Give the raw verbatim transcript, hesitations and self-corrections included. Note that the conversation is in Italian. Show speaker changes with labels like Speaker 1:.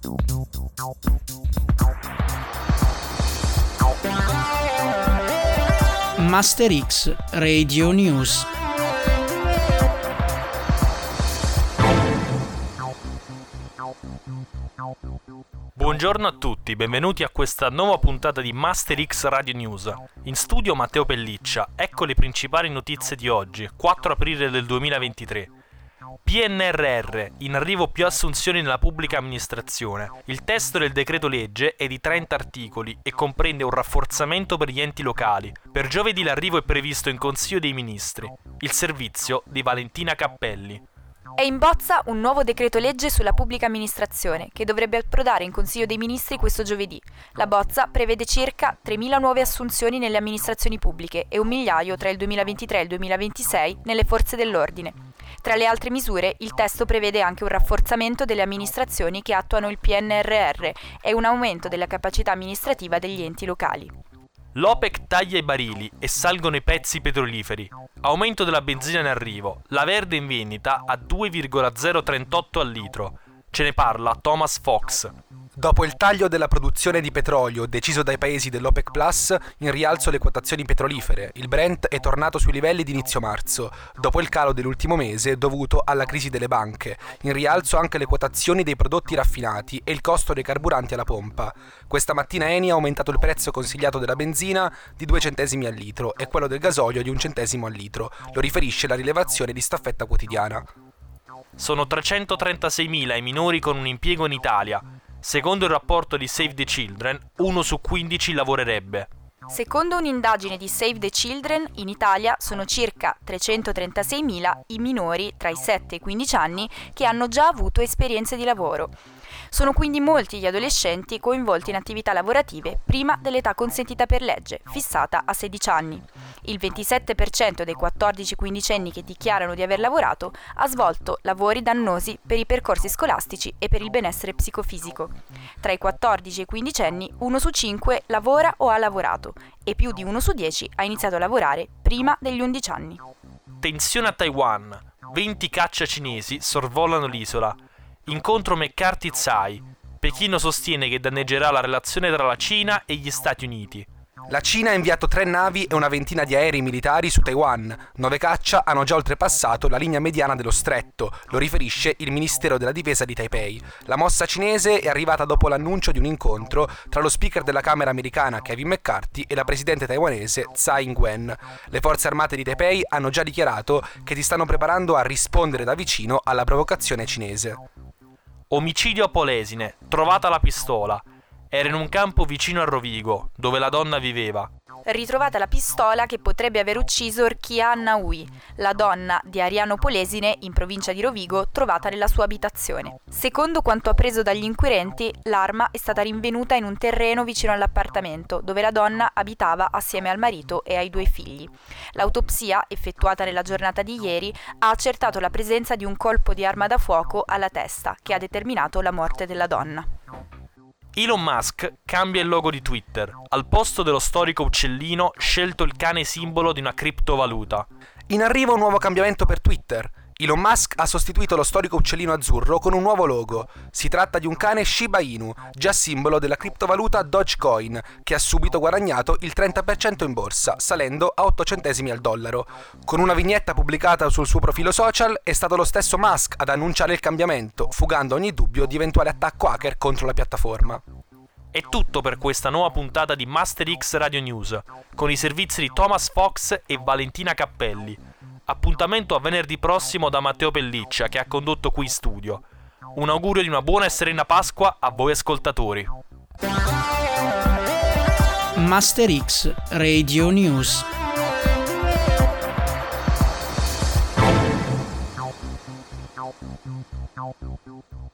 Speaker 1: Master X Radio News.
Speaker 2: Buongiorno a tutti, benvenuti a questa nuova puntata di Master X Radio News. In studio Matteo Pelliccia, ecco le principali notizie di oggi, quattro aprile del duemilaventitré. P N R R, in arrivo più assunzioni nella pubblica amministrazione. Il testo del decreto legge è di trenta articoli e comprende un rafforzamento per gli enti locali. Per giovedì l'arrivo è previsto in Consiglio dei Ministri. Il servizio di Valentina Cappelli.
Speaker 3: È in bozza un nuovo decreto legge sulla pubblica amministrazione che dovrebbe approdare in Consiglio dei Ministri questo giovedì. La bozza prevede circa tremila nuove assunzioni nelle amministrazioni pubbliche e un migliaio tra il duemilaventitré e il duemilaventisei nelle forze dell'ordine. Tra le altre misure, il testo prevede anche un rafforzamento delle amministrazioni che attuano il P N R R e un aumento della capacità amministrativa degli enti locali.
Speaker 2: L'OPEC taglia i barili e salgono i prezzi petroliferi. Aumento della benzina in arrivo, la verde in vendita a due virgola zero trentotto al litro. Ce ne parla Thomas Fox.
Speaker 4: Dopo il taglio della produzione di petrolio deciso dai paesi dell'OPEC Plus, in rialzo le quotazioni petrolifere. Il Brent è tornato sui livelli di inizio marzo, dopo il calo dell'ultimo mese dovuto alla crisi delle banche. In rialzo anche le quotazioni dei prodotti raffinati e il costo dei carburanti alla pompa. Questa mattina Eni ha aumentato il prezzo consigliato della benzina di due centesimi al litro e quello del gasolio di un centesimo al litro. Lo riferisce la rilevazione di Staffetta Quotidiana.
Speaker 2: Sono trecentotrentasei i minori con un impiego in Italia. Secondo il rapporto di Save the Children, uno su quindici lavorerebbe.
Speaker 3: Secondo un'indagine di Save the Children, in Italia sono circa trecentotrentasei i minori tra i sette e i quindici anni che hanno già avuto esperienze di lavoro. Sono quindi molti gli adolescenti coinvolti in attività lavorative prima dell'età consentita per legge, fissata a sedici anni. Il ventisette per cento dei quattordici quindicenni che dichiarano di aver lavorato ha svolto lavori dannosi per i percorsi scolastici e per il benessere psicofisico. Tra i quattordici e i quindicenni, uno su cinque lavora o ha lavorato e più di uno su dieci ha iniziato a lavorare prima degli undici anni.
Speaker 2: Tensione a Taiwan. venti caccia cinesi sorvolano l'isola. Incontro McCarthy-Tsai. Pechino sostiene che danneggerà la relazione tra la Cina e gli Stati Uniti.
Speaker 4: La Cina ha inviato tre navi e una ventina di aerei militari su Taiwan. Nove caccia hanno già oltrepassato la linea mediana dello stretto, lo riferisce il Ministero della Difesa di Taipei. La mossa cinese è arrivata dopo l'annuncio di un incontro tra lo speaker della Camera americana Kevin McCarthy e la presidente taiwanese Tsai Ing-wen. Le forze armate di Taipei hanno già dichiarato che si stanno preparando a rispondere da vicino alla provocazione cinese.
Speaker 2: Omicidio a Polesine, trovata la pistola. Era in un campo vicino a Rovigo, dove la donna viveva.
Speaker 3: Ritrovata la pistola che potrebbe aver ucciso Orkia Naui, la donna di Ariano Polesine, in provincia di Rovigo, trovata nella sua abitazione. Secondo quanto appreso dagli inquirenti, l'arma è stata rinvenuta in un terreno vicino all'appartamento, dove la donna abitava assieme al marito e ai due figli. L'autopsia, effettuata nella giornata di ieri, ha accertato la presenza di un colpo di arma da fuoco alla testa, che ha determinato la morte della donna.
Speaker 2: Elon Musk cambia il logo di Twitter. Al posto dello storico uccellino, scelto il cane simbolo di una criptovaluta.
Speaker 4: In arrivo un nuovo cambiamento per Twitter. Elon Musk ha sostituito lo storico uccellino azzurro con un nuovo logo. Si tratta di un cane Shiba Inu, già simbolo della criptovaluta Dogecoin, che ha subito guadagnato il trenta per cento in borsa, salendo a otto centesimi al dollaro. Con una vignetta pubblicata sul suo profilo social, è stato lo stesso Musk ad annunciare il cambiamento, fugando ogni dubbio di eventuale attacco hacker contro la piattaforma.
Speaker 2: È tutto per questa nuova puntata di Master X Radio News, con i servizi di Thomas Fox e Valentina Cappelli. Appuntamento a venerdì prossimo da Matteo Pelliccia, che ha condotto qui in studio. Un augurio di una buona e serena Pasqua a voi ascoltatori.
Speaker 1: Master X Radio News.
Speaker 5: No, no, no, no.